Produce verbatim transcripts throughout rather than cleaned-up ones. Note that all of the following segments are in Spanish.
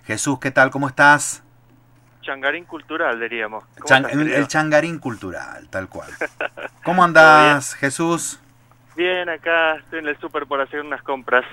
Jesús, ¿qué tal? ¿Cómo estás? Changarín cultural, diríamos. Chan estás, el changarín cultural, tal cual. ¿Cómo ¿Todo bien? andás, Jesús? Bien, acá estoy en el súper por hacer unas compras.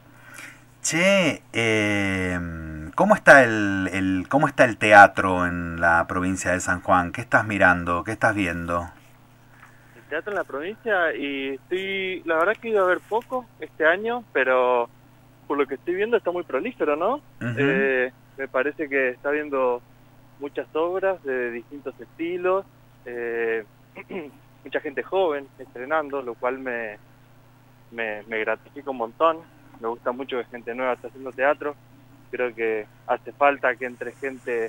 Che, eh, ¿cómo está el, el, cómo está el teatro en la provincia de San Juan? ¿Qué estás mirando? ¿Qué estás viendo? El teatro en la provincia y estoy... La verdad que he ido a ver poco este año, pero por lo que estoy viendo está muy prolífero, ¿no? Uh-huh. eh, me parece que está viendo muchas obras de distintos estilos, eh, mucha gente joven estrenando, lo cual me, me, me gratifica un montón. Me gusta mucho que gente nueva esté haciendo teatro. Creo que hace falta que entre gente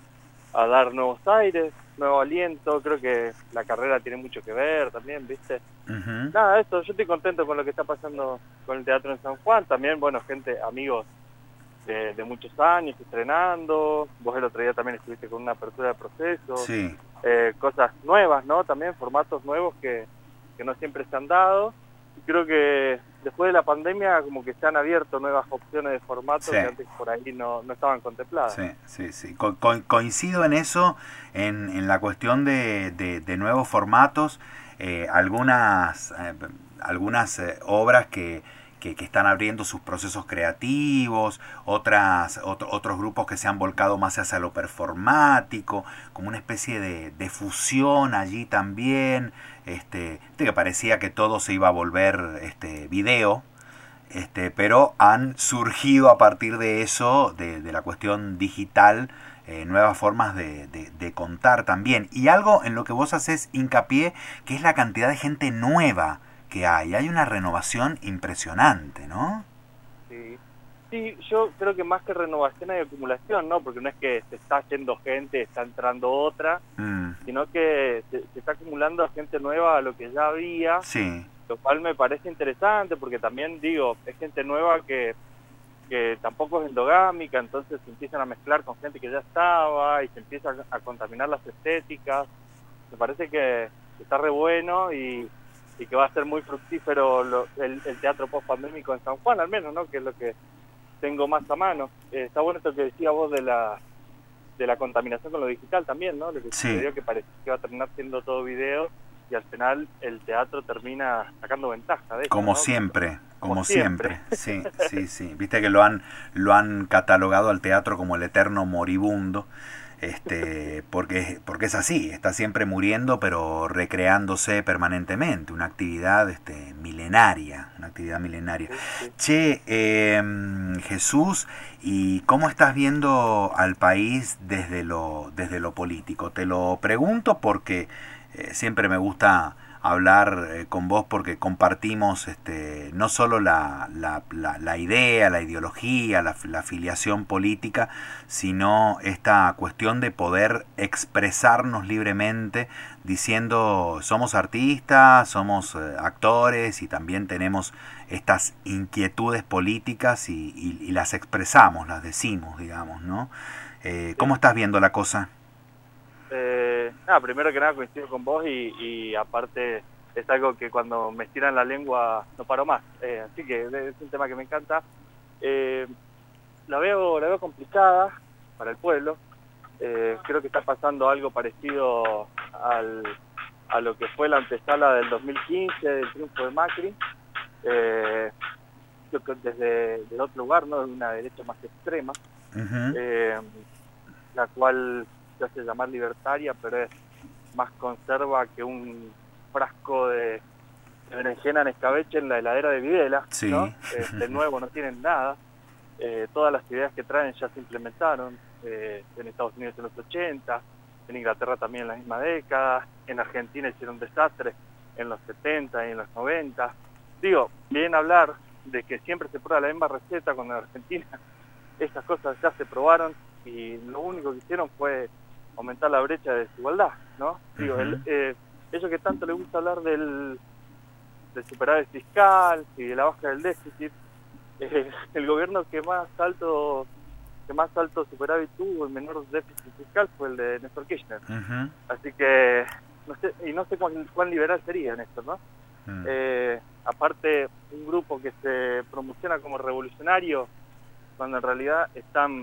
a dar nuevos aires, nuevo aliento. Creo que la carrera tiene mucho que ver también, ¿viste? Uh-huh. Nada, eso, yo estoy contento con lo que está pasando con el teatro en San Juan. También, bueno, gente, amigos de, de muchos años estrenando. Vos el otro día también estuviste con una apertura de procesos. Sí. Eh, cosas nuevas, ¿no? También formatos nuevos que, que no siempre se han dado. Y creo que después de la pandemia como que se han abierto nuevas opciones de formato, sí, que antes por ahí no, no estaban contempladas. Sí, sí, sí. Co co coincido en eso, en, en la cuestión de, de, de nuevos formatos. Eh, algunas eh, algunas eh, obras que, que, que están abriendo sus procesos creativos, otras otro, otros grupos que se han volcado más hacia lo performático, como una especie de, de fusión allí también, este, que parecía que todo se iba a volver este video. Este, pero han surgido a partir de eso, de, de la cuestión digital, eh, nuevas formas de, de, de contar también. Y algo en lo que vos haces hincapié, que es la cantidad de gente nueva que hay. Hay una renovación impresionante, ¿no? Sí, sí, yo creo que más que renovación hay acumulación, ¿no? Porque no es que se está yendo gente, está entrando otra, mm. sino que se, se está acumulando gente nueva a lo que ya había. Sí. Lo cual me parece interesante porque también, digo, es gente nueva que, que tampoco es endogámica, entonces se empiezan a mezclar con gente que ya estaba y se empieza a, a contaminar las estéticas. Me parece que está re bueno y, y que va a ser muy fructífero lo, el, el teatro post-pandémico en San Juan, al menos, ¿no? Que es lo que tengo más a mano. Eh, está bueno esto que decía vos de la de la contaminación con lo digital también, ¿no? Lo que sí. sucedió, que parece que va a terminar siendo todo video. Y al final el teatro termina sacando ventaja de eso, como ¿no? siempre, como, como siempre. siempre. Sí, sí, sí. Viste que lo han lo han catalogado al teatro como el eterno moribundo, este, porque porque es así, está siempre muriendo, pero recreándose permanentemente, una actividad este milenaria, una actividad milenaria. Sí, sí. Che, eh, Jesús, ¿y cómo estás viendo al país desde lo desde lo político? Te lo pregunto porque Eh, siempre me gusta hablar eh, con vos porque compartimos este, no solo la, la, la, la idea, la ideología, la, la afiliación política, sino esta cuestión de poder expresarnos libremente diciendo somos artistas, somos eh, actores y también tenemos estas inquietudes políticas y, y, y las expresamos, las decimos, digamos, ¿no? Eh, ¿Cómo estás viendo la cosa? Eh, nada, primero que nada coincido con vos y, y aparte es algo que cuando me estiran la lengua no paro más, eh, así que es un tema que me encanta. Eh, la veo la veo complicada para el pueblo. Eh, creo que está pasando algo parecido al, a lo que fue la antesala del dos mil quince, del triunfo de Macri, eh, desde el otro lugar, ¿no? De una derecha más extrema, uh-huh. eh, la cual se hace llamar libertaria, pero es más conserva que un frasco de, de berenjena en escabeche en la heladera de Videla, sí. ¿no? Eh, de nuevo no tienen nada. Eh, todas las ideas que traen ya se implementaron eh, en Estados Unidos en los ochenta, en Inglaterra también en la misma década, en Argentina hicieron desastres en los setenta y en los noventa. Digo, bien hablar de que siempre se prueba la misma receta cuando en Argentina esas cosas ya se probaron y lo único que hicieron fue aumentar la brecha de desigualdad, ¿no? Digo, uh-huh. el, eh, ellos que tanto les gusta hablar del, del superávit fiscal y de la baja del déficit, eh, el gobierno que más alto que más alto superávit tuvo, el menor déficit fiscal, fue el de Néstor Kirchner. Uh-huh. Así que, no sé, y no sé cuán, cuán liberal sería Néstor, ¿no? Uh-huh. Eh, aparte, un grupo que se promociona como revolucionario, cuando en realidad están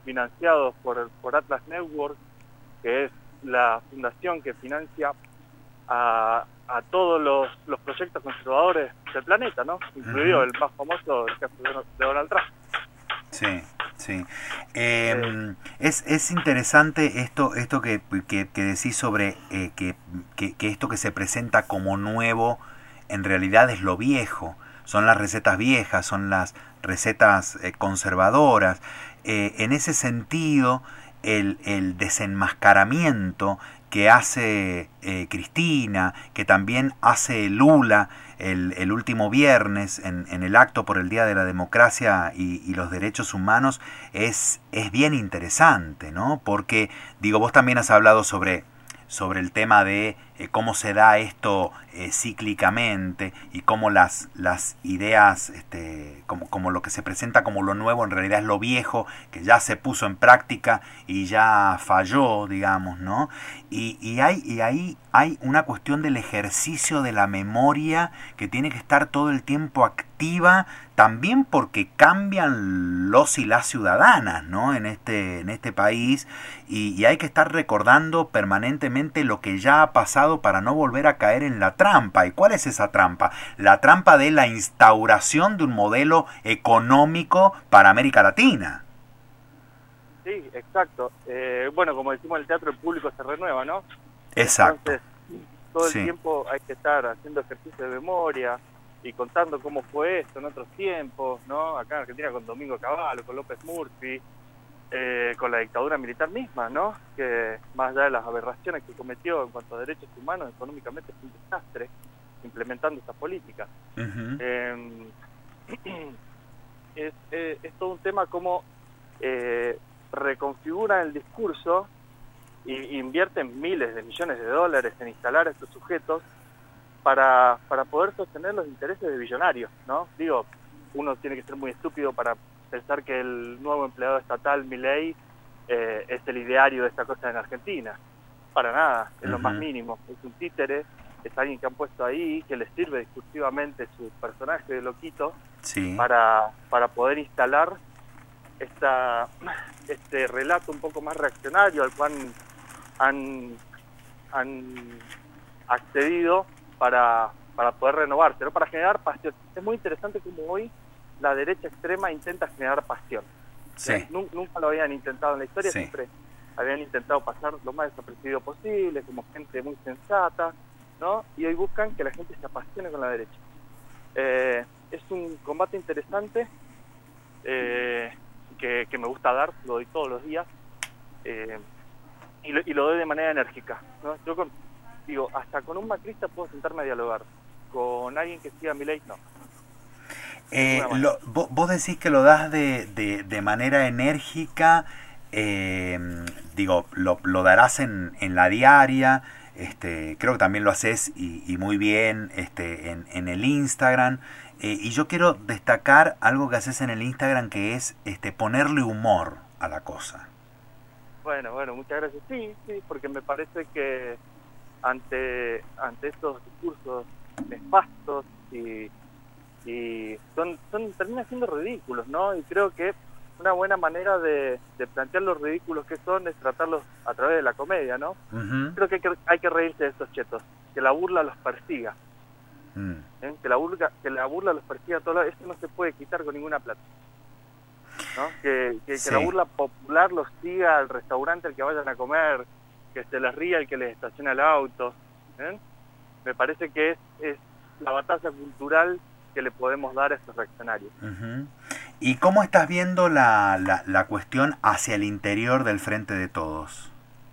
financiados por, por Atlas Network, que es la fundación que financia a, a todos los, los proyectos conservadores del planeta, ¿no? Incluido uh-huh. el más famoso, el caso de Donald Trump. Sí, sí. Eh, eh, es, es interesante esto esto que, que, que decís sobre eh, que, que, que esto que se presenta como nuevo en realidad es lo viejo. Son las recetas viejas, son las recetas eh, conservadoras. Eh, en ese sentido, el, el desenmascaramiento que hace eh, Cristina, que también hace Lula el, el último viernes en, en el acto por el Día de la Democracia y, y los Derechos Humanos, es, es bien interesante, ¿no? Porque, digo, vos también has hablado sobre, sobre el tema de eh, cómo se da esto eh, cíclicamente y cómo las, las ideas, este, como, como lo que se presenta como lo nuevo en realidad es lo viejo, que ya se puso en práctica y ya falló, digamos, ¿no? Y, y, hay, y ahí hay una cuestión del ejercicio de la memoria que tiene que estar todo el tiempo activa, también porque cambian los y las ciudadanas, ¿no? en este en este país, y, y hay que estar recordando permanentemente lo que ya ha pasado para no volver a caer en la trampa. ¿Y cuál es esa trampa? La trampa de la instauración de un modelo económico para América Latina. Sí, exacto. Eh, bueno, como decimos, el teatro público se renueva, ¿no? Exacto. Entonces, todo el sí. tiempo hay que estar haciendo ejercicio de memoria y contando cómo fue esto en otros tiempos, ¿no? Acá en Argentina con Domingo Cavallo, con López Murphy, eh, con la dictadura militar misma, ¿no? Que más allá de las aberraciones que cometió en cuanto a derechos humanos, económicamente fue un desastre implementando esta política. Uh-huh. Eh, es, es, es todo un tema como eh, reconfiguran el discurso y invierten miles de millones de dólares en instalar a estos sujetos para, para poder sostener los intereses de billonarios, ¿no? Digo, uno tiene que ser muy estúpido para pensar que el nuevo empleado estatal, Milei, eh, es el ideario de esta cosa en Argentina. Para nada, es uh-huh. lo más mínimo. Es un títere, es alguien que han puesto ahí, que les sirve discursivamente su personaje de loquito sí. para, para poder instalar esta, este relato un poco más reaccionario al cual han, han accedido para, para poder renovarse, ¿no? Para generar pasión. Es muy interesante como hoy la derecha extrema intenta generar pasión. Sí. Nunca lo habían intentado en la historia, sí. siempre habían intentado pasar lo más desapercibido posible, como gente muy sensata, ¿no? Y hoy buscan que la gente se apasione con la derecha. Eh, es un combate interesante eh, que, que me gusta dar, lo doy todos los días. Eh, Y lo, y lo doy de manera enérgica, ¿no? Yo con, digo, hasta con un macrista puedo sentarme a dialogar, con alguien que siga mi ley, no. Eh, lo, vos, vos decís que lo das de, de, de manera enérgica, eh, digo, lo, lo darás en, en la diaria, este, creo que también lo haces y, y muy bien este, en, en el Instagram, eh, y yo quiero destacar algo que haces en el Instagram, que es este, ponerle humor a la cosa. Bueno, bueno, muchas gracias. Sí, sí, porque me parece que ante ante estos discursos nefastos y, y son, son terminan siendo ridículos, ¿no? Y creo que una buena manera de, de plantear los ridículos que son es tratarlos a través de la comedia, ¿no? Uh-huh. Creo que hay, que hay que reírse de estos chetos, que la burla los persiga. Mm. ¿Eh? Que la burla que la burla los persiga a todos lados. Eso no se puede quitar con ninguna plata, ¿no? Que, que, sí. que la burla popular los siga al restaurante al que vayan a comer, que se les ría el que les estaciona el auto. ¿Eh? Me parece que es, es la batalla cultural que le podemos dar a estos reaccionarios. Uh-huh. ¿Y cómo estás viendo la, la, la cuestión hacia el interior del Frente de Todos?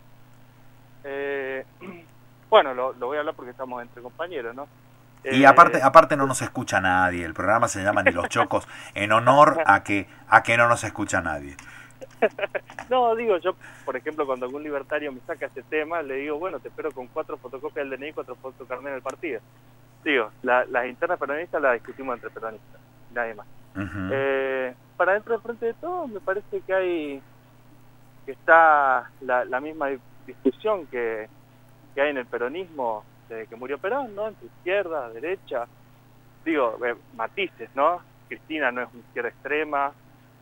Eh, bueno, lo, lo voy a hablar porque estamos entre compañeros, ¿no? Y aparte aparte no nos escucha nadie. El programa se llama Ni los Chocos en honor a que a que no nos escucha nadie. No, digo, yo, por ejemplo, cuando algún libertario me saca ese tema, le digo, bueno, te espero con cuatro fotocopias del D N I y cuatro fotocarnet del partido. Digo, la, las internas peronistas las discutimos entre peronistas, nadie más. Uh-huh. Eh, para dentro del Frente de Todos me parece que hay que está la, la misma discusión que, que hay en el peronismo desde que murió Perón, ¿no? Entre izquierda, derecha, digo, eh, matices, ¿no? Cristina no es una izquierda extrema,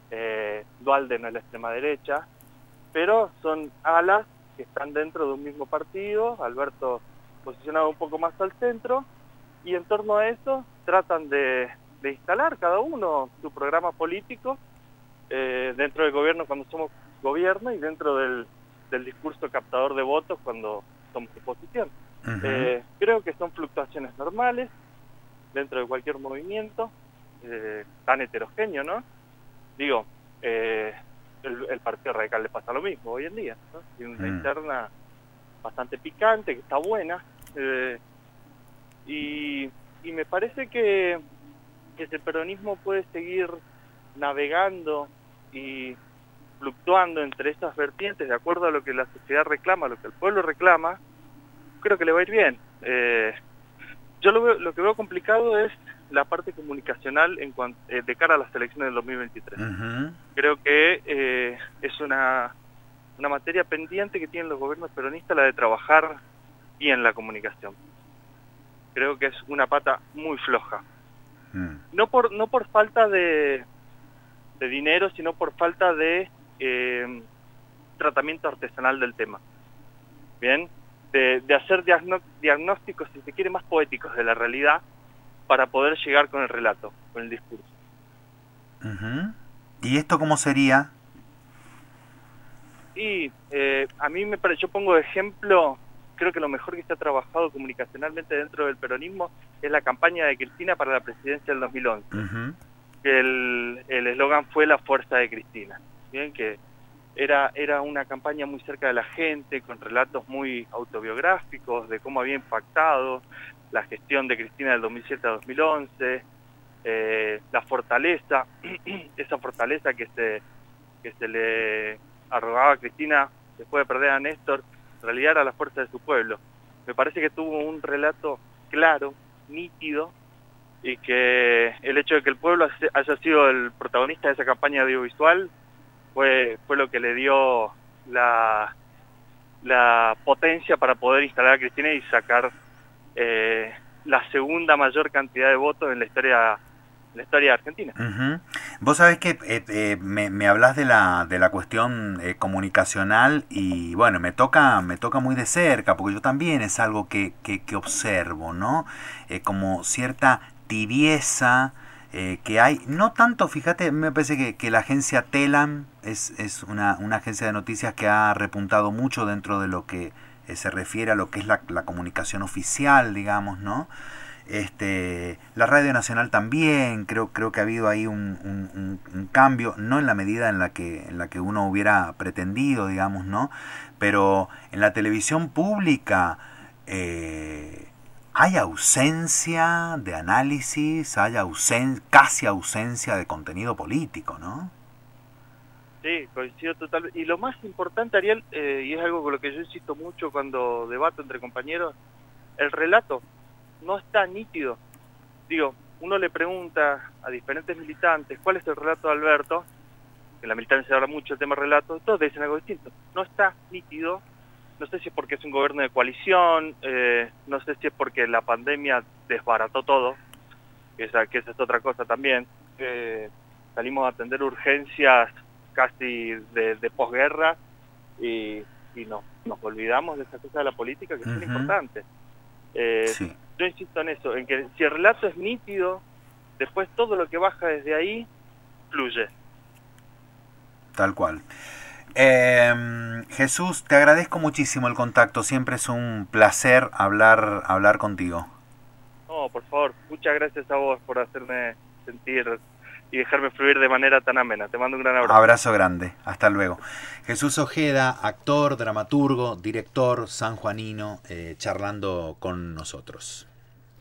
eh, Duhalde no es la extrema derecha, pero son alas que están dentro de un mismo partido, Alberto posicionado un poco más al centro, y en torno a eso tratan de, de instalar cada uno su programa político eh, dentro del gobierno cuando somos gobierno y dentro del, del discurso captador de votos cuando somos oposición. Uh-huh. eh, creo que son fluctuaciones normales dentro de cualquier movimiento eh, tan heterogéneo, ¿no? Digo, eh, el, el Partido Radical le pasa lo mismo hoy en día, ¿no? Tiene una uh-huh. interna bastante picante, que está buena, eh, y, y me parece que, que ese peronismo puede seguir navegando y fluctuando entre estas vertientes de acuerdo a lo que la sociedad reclama, lo que el pueblo reclama. Creo que le va a ir bien. Eh, yo lo, veo, lo que veo complicado es la parte comunicacional en cuanto, eh, de cara a las elecciones del dos mil veintitrés. Uh-huh. Creo que eh, es una, una materia pendiente que tienen los gobiernos peronistas, la de trabajar bien la comunicación. Creo que es una pata muy floja. Uh-huh. No por no por falta de, de dinero, sino por falta de eh, tratamiento artesanal del tema. Bien. De, de hacer diagno diagnósticos, si se quiere, más poéticos de la realidad para poder llegar con el relato, con el discurso. Uh-huh. ¿Y esto cómo sería? Y eh, a mí me parece, yo pongo de ejemplo, creo que lo mejor que se ha trabajado comunicacionalmente dentro del peronismo es la campaña de Cristina para la presidencia del dos mil once. Uh-huh. Que el eslogan fue la fuerza de Cristina. Bien, que Era, era una campaña muy cerca de la gente, con relatos muy autobiográficos de cómo había impactado la gestión de Cristina del dos mil siete a dos mil once, eh, la fortaleza, esa fortaleza que se, que se le arrogaba a Cristina después de perder a Néstor, en realidad era la fuerza de su pueblo. Me parece que tuvo un relato claro, nítido, y que el hecho de que el pueblo haya sido el protagonista de esa campaña audiovisual Fue, fue lo que le dio la, la potencia para poder instalar a Cristina y sacar eh, la segunda mayor cantidad de votos en la historia, en la historia de Argentina. Uh-huh. Vos sabés que eh, eh, me, me hablás de la, de la cuestión eh, comunicacional y bueno, me toca, me toca muy de cerca, porque yo también es algo que, que, que observo, ¿no? Eh, como cierta tibieza Eh, que hay, no tanto, fíjate, me parece que, que la agencia Telam es, es una, una agencia de noticias que ha repuntado mucho dentro de lo que eh, se refiere a lo que es la, la comunicación oficial, digamos, ¿no? Este, la Radio Nacional también, creo, creo que ha habido ahí un, un, un, un cambio, no en la medida en la que, en la que uno hubiera pretendido, digamos, ¿no? Pero en la televisión pública, eh, hay ausencia de análisis, hay ausen casi ausencia de contenido político, ¿no? Sí, coincido totalmente. Y lo más importante, Ariel, eh, y es algo con lo que yo insisto mucho cuando debato entre compañeros, el relato no está nítido. Digo, uno le pregunta a diferentes militantes cuál es el relato de Alberto, en la militancia se habla mucho del tema relato, todos dicen algo distinto. No está nítido. No sé si es porque es un gobierno de coalición, eh, no sé si es porque la pandemia desbarató todo, que esa, que esa es otra cosa también. Eh, salimos a atender urgencias casi de, de posguerra y, y no, nos olvidamos de esa cosa de la política que uh-huh. es muy importante. Eh, sí. Yo insisto en eso, en que si el relato es nítido, después todo lo que baja desde ahí fluye. Tal cual. Eh, Jesús, te agradezco muchísimo el contacto, siempre es un placer hablar hablar contigo. No, por favor, muchas gracias a vos por hacerme sentir y dejarme fluir de manera tan amena. Te mando un gran abrazo. Abrazo grande, hasta luego. Jesús Ojeda, actor, dramaturgo, director sanjuanino, eh, charlando con nosotros.